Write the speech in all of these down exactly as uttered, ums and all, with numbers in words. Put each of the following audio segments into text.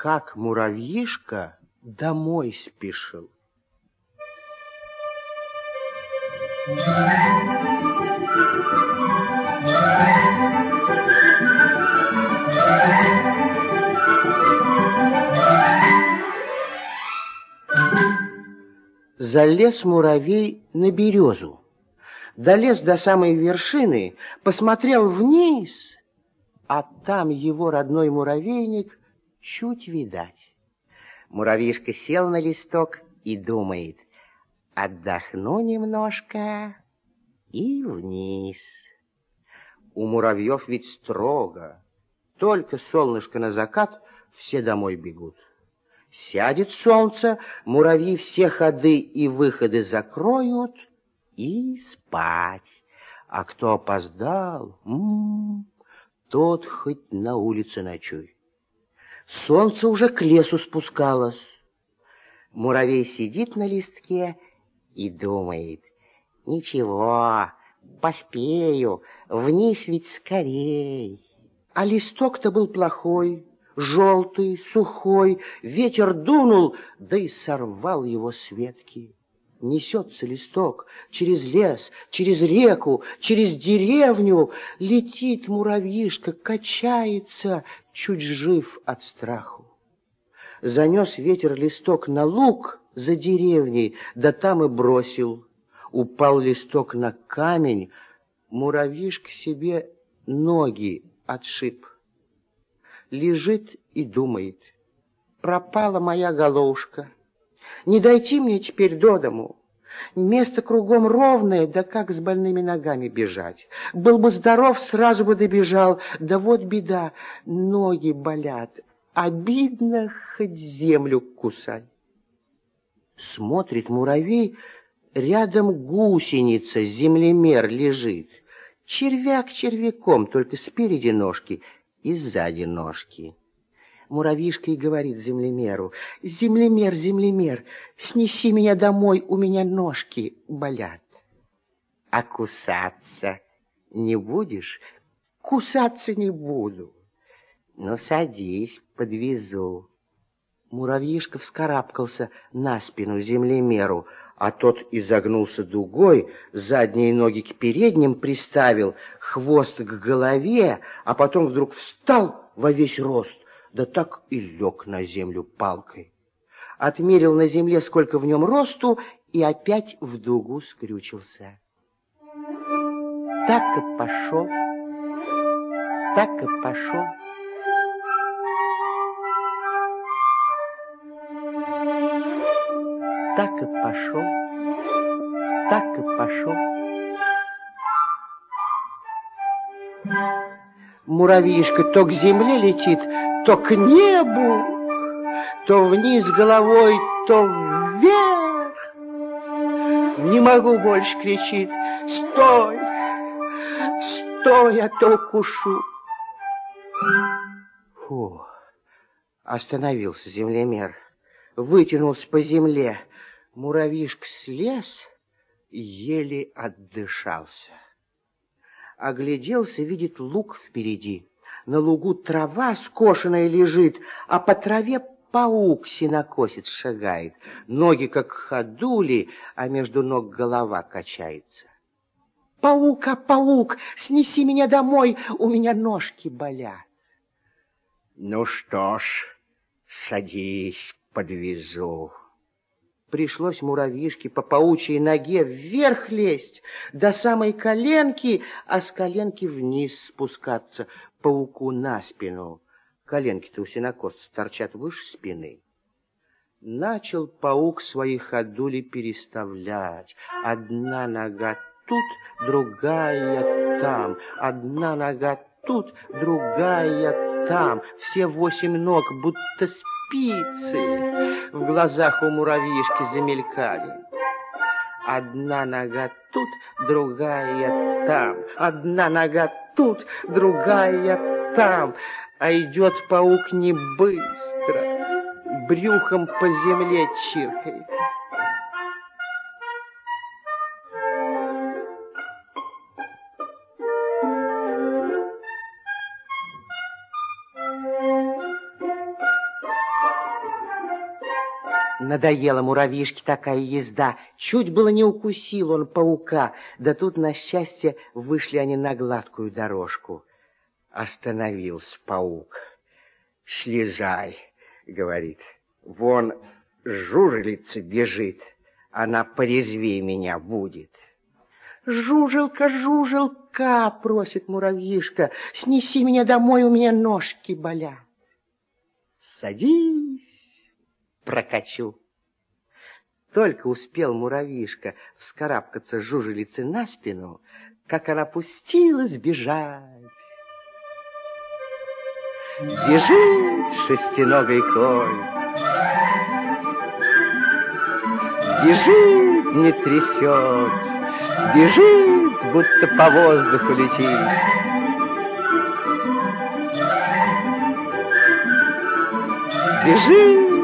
как муравьишка домой спешил. Залез муравей на березу, долез до самой вершины, посмотрел вниз, а там его родной муравейник чуть видать. Муравьишка сел на листок и думает: отдохну немножко и вниз. У муравьев ведь строго. Только солнышко на закат, все домой бегут. Сядет солнце, муравьи все ходы и выходы закроют и спать. А кто опоздал, м-м, тот хоть на улице ночуй. Солнце уже к лесу спускалось. Муравей сидит на листке и думает: ничего, поспею, вниз ведь скорей. А листок-то был плохой, желтый, сухой, ветер дунул, да и сорвал его с ветки. Несется листок через лес, через реку, через деревню. Летит муравьишка, качается, чуть жив от страху. Занес ветер листок на луг за деревней, да там и бросил. Упал листок на камень, муравьишка себе ноги отшиб. Лежит и думает: пропала моя головушка. Не дойти мне теперь до дому. Место кругом ровное, да как с больными ногами бежать? Был бы здоров, сразу бы добежал. Да вот беда, ноги болят. Обидно, хоть землю кусай. Смотрит муравей, рядом гусеница, землемер лежит. Червяк червяком, только спереди ножки и сзади ножки. Муравьишка и говорит землемеру: землемер, землемер, снеси меня домой, у меня ножки болят. А кусаться не будешь? Кусаться не буду. Ну, садись, подвезу. Муравьишка вскарабкался на спину землемеру, а тот изогнулся дугой, задние ноги к передним приставил, хвост к голове, а потом вдруг встал во весь рост, да так и лег на землю палкой. Отмерил на земле, сколько в нем росту, и опять в дугу скрючился. Так и пошел, так и пошел. Так и пошел, так и пошел. Муравьишка то к земле летит, то к небу, то вниз головой, то вверх. Не могу больше, кричит: стой, стой, а то укушу. Фу, остановился землемер, вытянулся по земле. Муравьишка слез, еле отдышался. Огляделся, видит луг впереди. На лугу трава скошенная лежит, а по траве паук сенокосец шагает. Ноги как ходули, а между ног голова качается. Паук, а паук, снеси меня домой, у меня ножки болят. Ну что ж, садись, подвезу. Пришлось муравьишке по паучьей ноге вверх лезть, до самой коленки, а с коленки вниз спускаться, пауку на спину. Коленки-то у сенокосца торчат выше спины. Начал паук свои ходули переставлять. Одна нога тут, другая там. Одна нога тут, другая там. Все восемь ног будто спицы. В глазах у муравьишки замелькали. Одна нога тут, другая там. Одна нога тут, другая там. А идет паук не быстро, брюхом по земле чиркает. Надоела муравьишке такая езда. Чуть было не укусил он паука. Да тут, на счастье, вышли они на гладкую дорожку. Остановился паук. «Слезай», — говорит. «Вон жужелица бежит. Она порезвее меня будет». «Жужелка, жужелка», — просит муравьишка, «снеси меня домой, у меня ножки болят». «Садись, прокачу». Только успел муравьишка вскарабкаться жужелице на спину, как она пустилась бежать. Бежит шестиногой конь, бежит, не трясет, бежит, будто по воздуху летит. Бежит.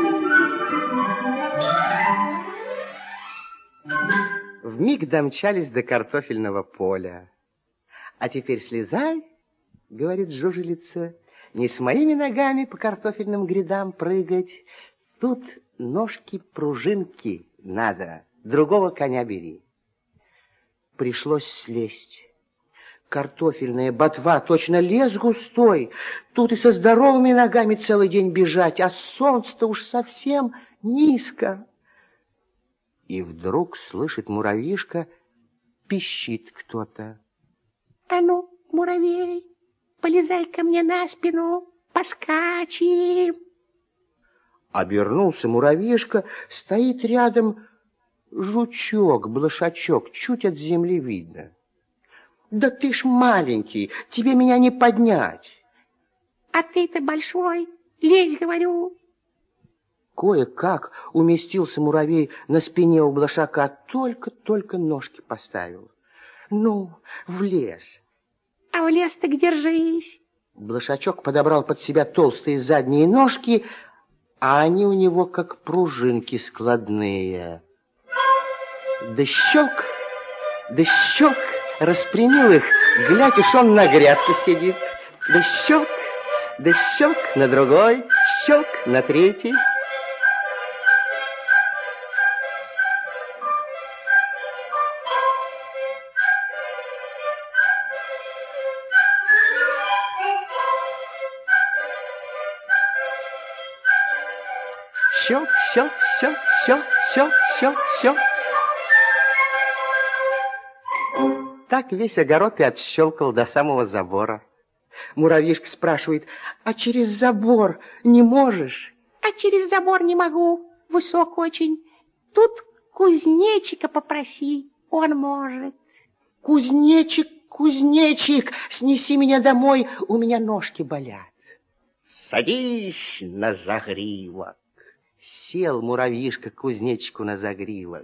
Вмиг домчались до картофельного поля. «А теперь слезай, — говорит жужелица, — не с моими ногами по картофельным грядам прыгать. Тут ножки-пружинки надо, другого коня бери». Пришлось слезть. Картофельная ботва, точно лес густой. Тут и со здоровыми ногами целый день бежать, а солнце-то уж совсем низко. И вдруг слышит муравьишка, пищит кто-то. «А ну, муравей, полезай ко мне на спину, поскачем». Обернулся муравьишка, стоит рядом жучок, блошачок, чуть от земли видно. «Да ты ж маленький, тебе меня не поднять». «А ты-то большой, лезь, говорю». Кое-как уместился муравей на спине у блошака, только-только ножки поставил. «Ну, влез». «А влез так держись». Блошачок подобрал под себя толстые задние ножки, а они у него как пружинки складные. Да щелк, да щелк, распрямил их, глядь, уж он на грядке сидит. Да щелк, да щелк на другой, щелк на третий. Щелк, щелк, щелк, щелк, щелк, щелк, щелк. Так весь огород и отщелкал до самого забора. Муравьишка спрашивает: «А через забор не можешь?» «А через забор не могу, высок очень. Тут кузнечика попроси, он может». «Кузнечик, кузнечик, снеси меня домой, у меня ножки болят». «Садись на загривок». Сел муравьишка кузнечику на загривок.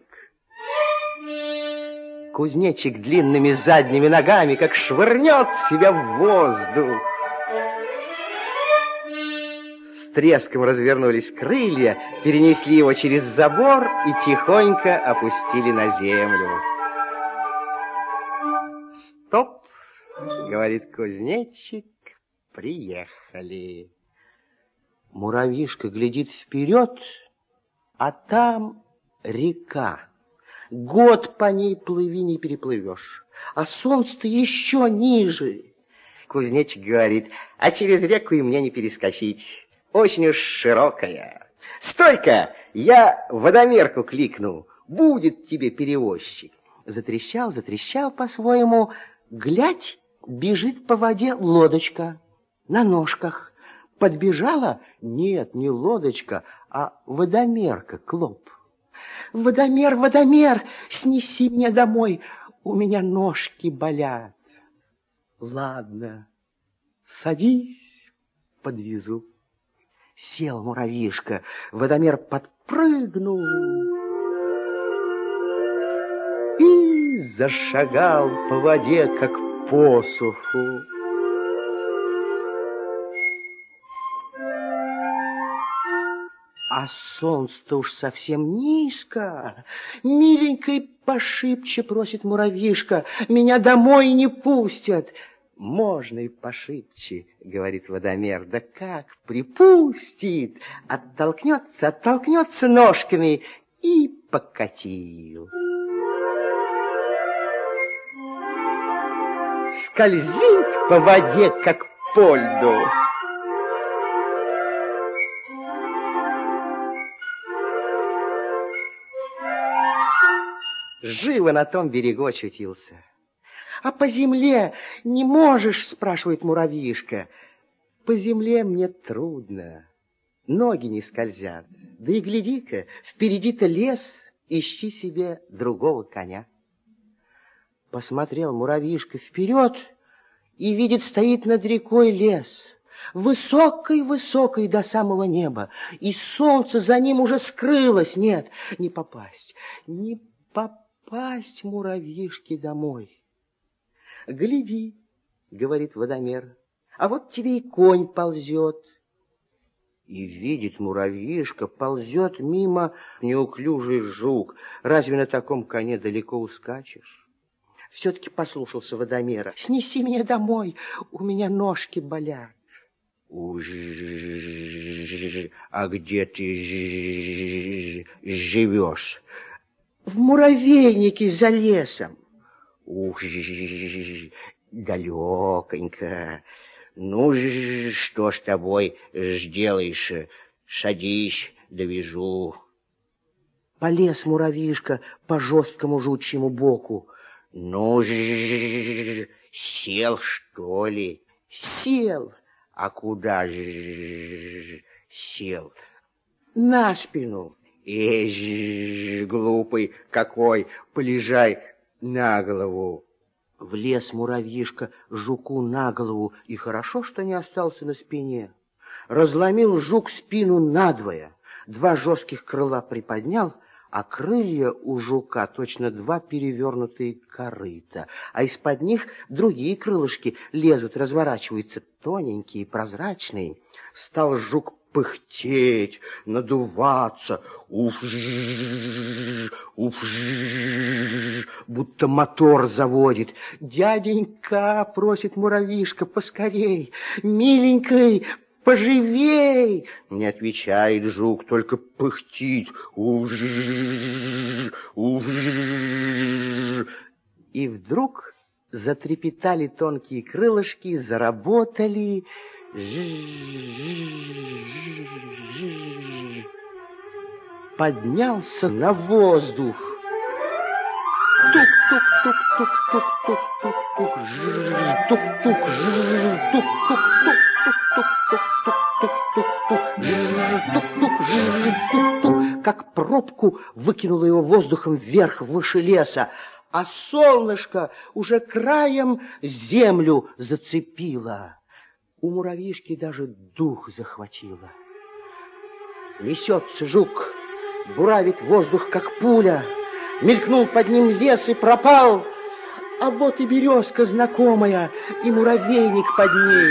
Кузнечик длинными задними ногами как швырнет себя в воздух. С треском развернулись крылья, перенесли его через забор и тихонько опустили на землю. «Стоп!» — говорит кузнечик, — «приехали». Муравьишка глядит вперед, а там река. Год по ней плыви, не переплывешь, а солнце-то еще ниже. Кузнечик говорит: «А через реку и мне не перескочить, очень уж широкая. Стой-ка, я водомерку кликну, будет тебе перевозчик». Затрещал, затрещал по-своему, глядь, бежит по воде лодочка на ножках. Подбежала? Нет, не лодочка, а водомерка, клоп. «Водомер, водомер, снеси меня домой, у меня ножки болят». «Ладно, садись, подвезу». Сел муравьишка, водомер подпрыгнул и зашагал по воде, как по суху. А солнце-то уж совсем низко. Миленькой пошибче просит муравьишка, меня домой не пустят. Можно и пошибче, говорит водомер. Да как припустит, оттолкнется, оттолкнется ножками и покатил. Скользит по воде, как по льду. Живо на том берегу очутился. А по земле не можешь, спрашивает муравьишка. По земле мне трудно, ноги не скользят. Да и гляди-ка, впереди-то лес, ищи себе другого коня. Посмотрел муравьишка вперед и видит, стоит над рекой лес, высокой-высокой до самого неба, и солнце за ним уже скрылось. Нет, не попасть, не попасть муравьишке домой. Гляди, говорит водомер, а вот тебе и конь ползет. И видит муравьишка, ползет мимо неуклюжий жук. Разве на таком коне далеко ускачешь? Все-таки послушался водомера. Снеси меня домой, у меня ножки болят. Уж, а где ты живешь? В муравейнике за лесом. Ух, далеконько. Ну, что ж тобой сделаешь? Садись, довезу. Полез муравьишка по жесткому жучьему боку. Ну, сел, что ли? Сел. А куда же сел? На спину. Эй, глупый какой, полежай на голову. Влез муравьишка жуку на голову, и хорошо, что не остался на спине. Разломил жук спину надвое, два жестких крыла приподнял, а крылья у жука точно два перевернутые корыта, а из-под них другие крылышки лезут, разворачиваются, тоненькие, прозрачные. Стал жук пыхтеть, надуваться, уф-ж, уф-ж, будто мотор заводит. Дяденька, просит муравьишка, поскорей, миленькой, поживей. Не отвечает жук, только пыхтит, уф-ж, уф-ж. И вдруг затрепетали тонкие крылышки, заработали. Поднялся на воздух. Тук-тук-тук-тук-тук-тук-тук-тук. Тук-тук, тук-тук-тук-тук-тук-тук. Как пробку выкинуло его воздухом вверх, выше леса, а солнышко уже краем землю зацепило. У муравьишки даже дух захватило. Несется жук, буравит воздух, как пуля. Мелькнул под ним лес и пропал. А вот и березка знакомая, и муравейник под ней.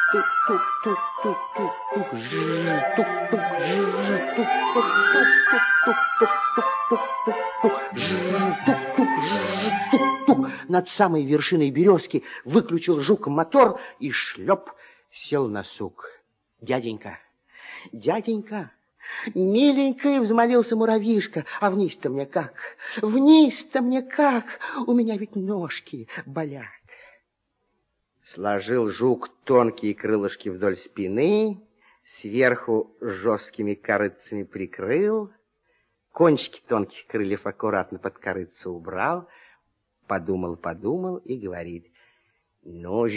Над самой вершиной березки выключил жук мотор и шлеп сел на сук. Дяденька, дяденька, миленький, взмолился муравьишка, а вниз-то мне как? Вниз-то мне как? У меня ведь ножки болят. Сложил жук тонкие крылышки вдоль спины, сверху жесткими корытцами прикрыл, кончики тонких крыльев аккуратно под корытце убрал, подумал-подумал и говорит: ну,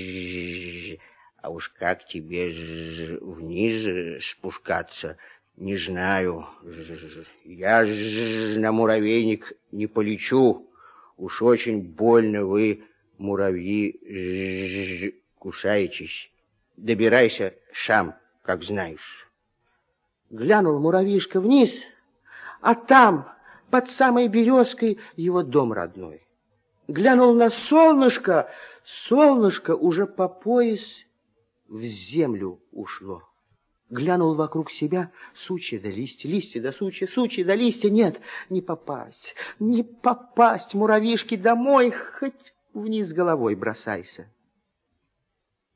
а уж как тебе вниз спускаться, не знаю. Я на муравейник не полечу. Уж очень больно вы, муравьи, кусаетесь. Добирайся сам, как знаешь. Глянул муравьишка вниз, а там, под самой березкой, его дом родной. Глянул на солнышко, солнышко уже по пояс в землю ушло. Глянул вокруг себя, сучья да листья, листья да сучья, сучья да листья. Нет, не попасть, не попасть муравьишке домой, хоть вниз головой бросайся.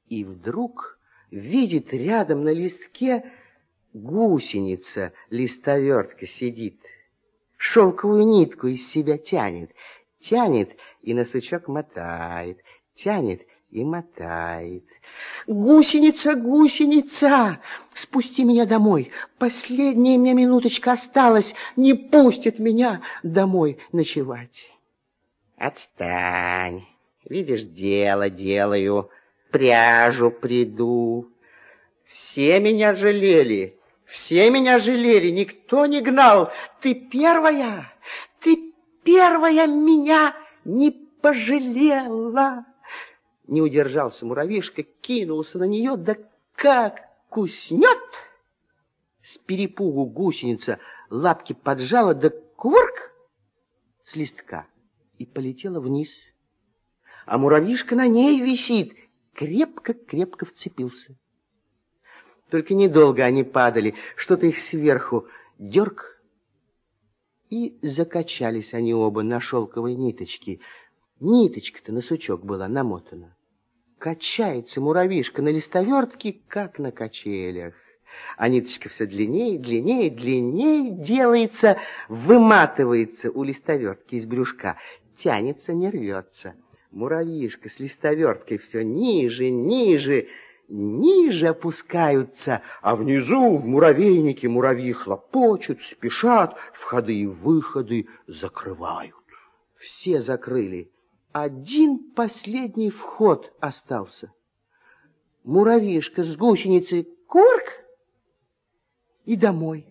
И вдруг видит рядом на листке гусеница, листовертка сидит. Шелковую нитку из себя тянет, тянет и на сучок мотает, тянет и мотает. Гусеница, гусеница, спусти меня домой. Последняя мне минуточка осталась, не пустит меня домой ночевать. Отстань, видишь, дело делаю, пряжу приду. Все меня жалели, все меня жалели, никто не гнал. Ты первая, ты первая меня не пожалела. Не удержался муравьишка, кинулся на нее, да как куснет! С перепугу гусеница лапки поджала, да кувырк с листка и полетела вниз. А муравьишка на ней висит, крепко-крепко вцепился. Только недолго они падали, что-то их сверху дерг, и закачались они оба на шелковой ниточке. Ниточка-то на сучок была намотана. Качается муравьишка на листовертке, как на качелях. А ниточка все длиннее, длиннее, длиннее делается, выматывается у листовертки из брюшка, тянется, не рвется. Муравьишка с листоверткой все ниже, ниже, ниже опускаются, а внизу в муравейнике муравьи хлопочут, спешат, входы и выходы закрывают. Все закрыли. Один последний вход остался. Муравьишка с гусеницей курк и домой.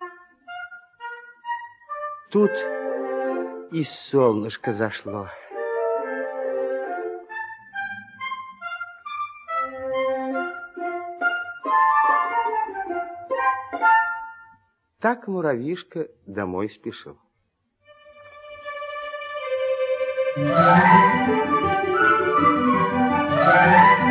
Тут и солнышко зашло. Так муравьишка домой спешил. Thank you.